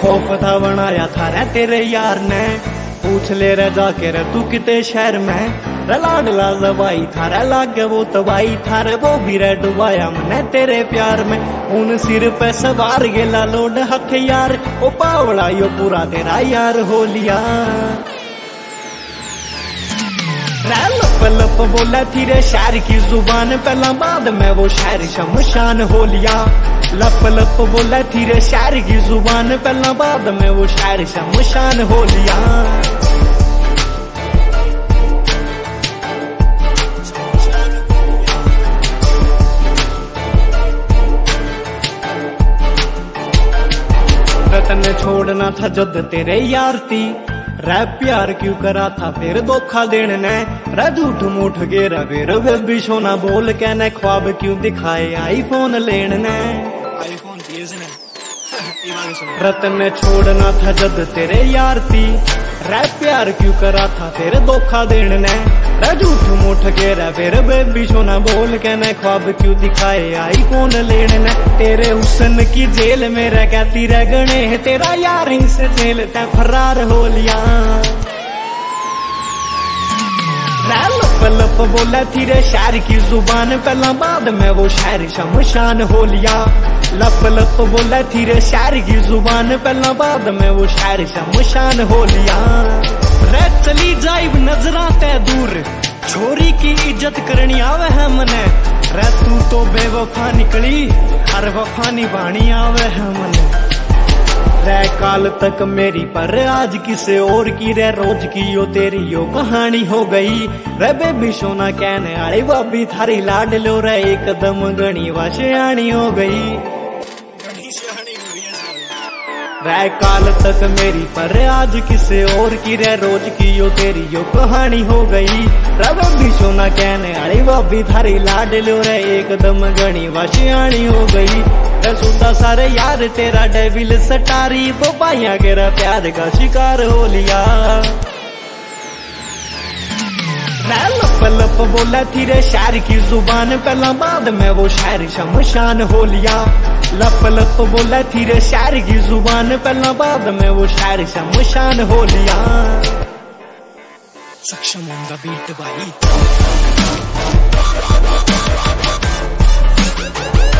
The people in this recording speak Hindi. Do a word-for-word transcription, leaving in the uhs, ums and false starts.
खौफ था बनाया था रे तेरे यार ने, पूछ ले रे जाके रे तू किते शहर में। रे लाडला जबाई था रे लागे वो तबाई था रे, वो भी रे डुबाया मने तेरे प्यार में। उन सिर पे सवार गेला लोड हथियार, ओ पावड़ा यो पूरा तेरा यार हो लिया। लप लप बोला थी रे शहर की जुबान, पहला बाद में वो शहर शमशान हो लिया। लप लप बोला थी रे शहर की जुबान, पहला बाद में वो शहर शमशान हो लिया। रतन छोड़ना था जद तेरे यार थी, रै प्यार क्यों करा था फिर धोखा देने ने। रै झूठ मूठ गेरा फिर बेबी सोना बोल के ने, ख्वाब क्यों दिखाए आईफोन लेने ने। आईफोन रतन छोड़ना था जद तेरे यार थी, रै प्यार क्यों करा था फिर धोखा देने ने। रै झूठ मूठ गेरा फिर बेबी सोना बोल के ने, ख्वाब क्यों दिखाए आईफोन लेने ने। तेरे हुस्न की जेल में रह कहती रह गणे, तेरा यार ही से जेल तै फरार हो लिया। लप लप बोला थी रे शहर की जुबान, पहला बाद में वो शहर शमशान हो लिया। लप लप बोला थी रे शहर की जुबान, पहला बाद में वो शहर शमशान हो लिया। रे चली जाइब नजरा ते दूर, छोरी की इज्जत करनी आवे है मने। रे तू तो बेवफा निकली, हर वफा निभानी आवे है मने। रे काल तक मेरी पर आज किसे और की, रे रोज की यो तेरी यो कहानी हो गई। रे बेबी सोना कहने आड़ी भाभी थारी लाड लो, रे एकदम गणी वाशियाणी हो गई। रे काल तक मेरी पर आज किसे और की, रे रोज की यो तेरी यो कहानी हो गई। रे बेबी सोना कहने आड़ी भाभी थारी लाड लो, रे एकदम गणी वाशियाणी हो गई। सुनता सारे यार तेरा डेविल सटारी, वो पाइया गेरा प्यार का शिकार हो लिया। लप लप बोला थी रे शहर की जुबान, पहला बाद में वो शहर शमशान हो लिया। लप लप बोला थी रे शहर की जुबान, पहला बाद में वो शहर शमशान हो लिया। सक्षम ऑन द बीट भाई।